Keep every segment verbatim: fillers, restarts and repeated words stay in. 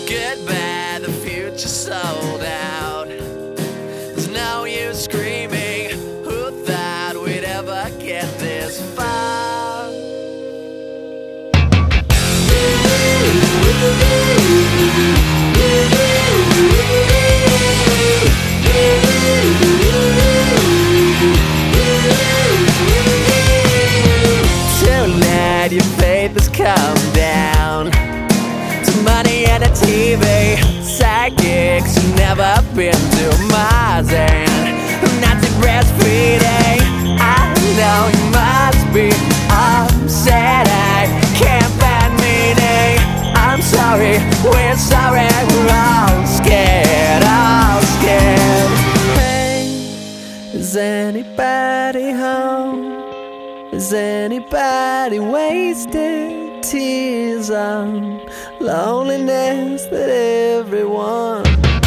Goodbye, the future sold out. There's no use screaming. Who thought we'd ever get this far? Tonight your faith has come down to money and a T V. Psychics who've never been to Mars and not to breastfeeding. I know you must be upset. I can't find meaning. I'm sorry, we're sorry, we're all scared, all scared. Hey, is anybody home? Is anybody wasting tears on loneliness that everyone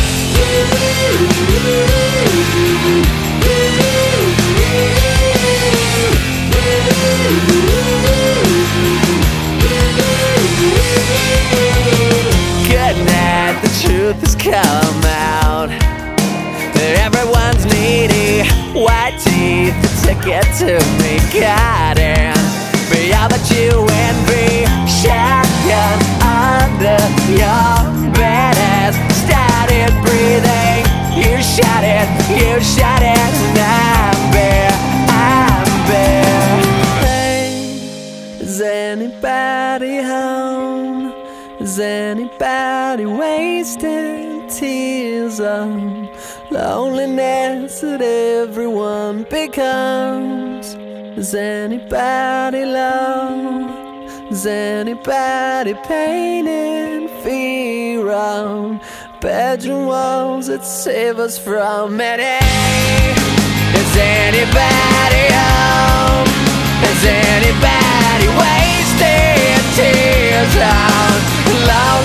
Good night, the truth has come out. Everyone's needy, white teeth, the ticket to me. God, and be all that you envy. Shotgun under your bed has started breathing. You shot it, you shot it, and I'm bare, I'm bare. Hey, is anybody home? Is anybody wasting tears on loneliness that everyone becomes? Is anybody low? Is anybody painting fear on bedroom walls that save us from it? Is anybody home? Is anybody wasting tears on loneliness